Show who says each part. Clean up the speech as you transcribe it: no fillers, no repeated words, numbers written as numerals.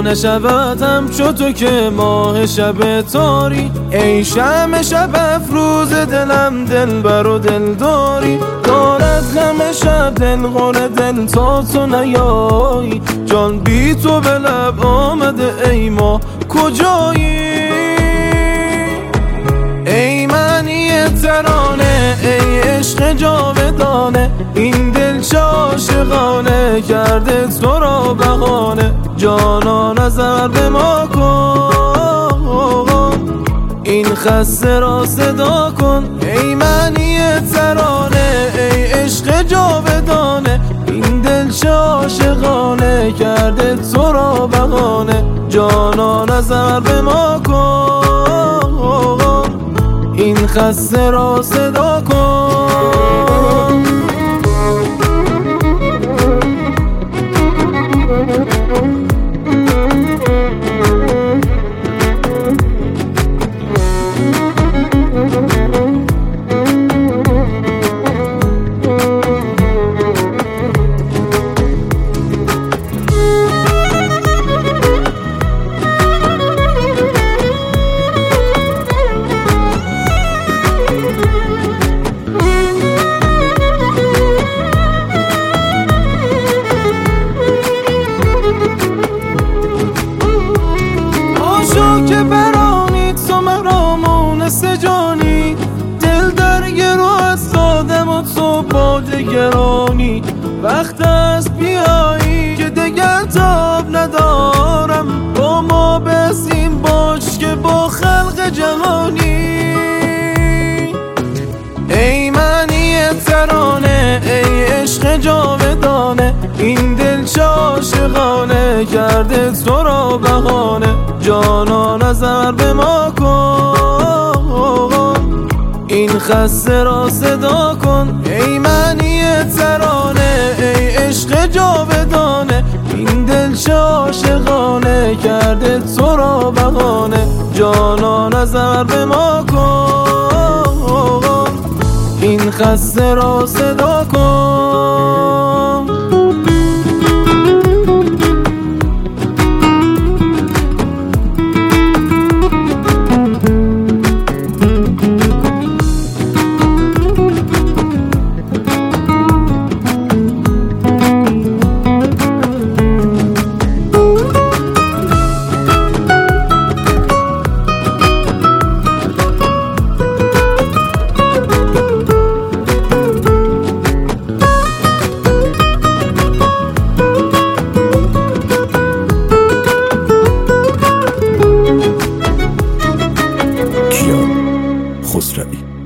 Speaker 1: نشود همچو تو که ماه شب تاری، ای شمع شب افروز دلم دلبر و دلداری. دارد همه شب دل غره دل تا تو نیایی، جان بی تو به لب آمده ای ما کجایی؟ ای معنی ترانه ای عشق جاودانه، این دل چه عاشقانه کرده تو را بهانه. جانا نظر به ما کن، این خسته را صدا کن. ای معنی ترانه ای عشق جاودانه، این دل چه عاشقانه کرده تو را بهانه. جانا نظر به ما کن، این خسته را صدا کن. که برانید تو مرا مونس جانی، دل در گرو از دادم و تو باد گرانی. وقت است بیایی که دگر تاب ندارم، با ما بسیم باش که با خلق جهانی. ای معنی ترانه ای عشق جاودانه، این دل چه عاشقانه کرده تو را بهانه. جانا نظر به ما کن، این خسته را صدا کن. ای معنی ترانه ای عشق جاودانه، این دل چه عاشقانه کرده تو را بهانه. جانا نظر به ما کن، این خسته را صدا کن.
Speaker 2: خسروی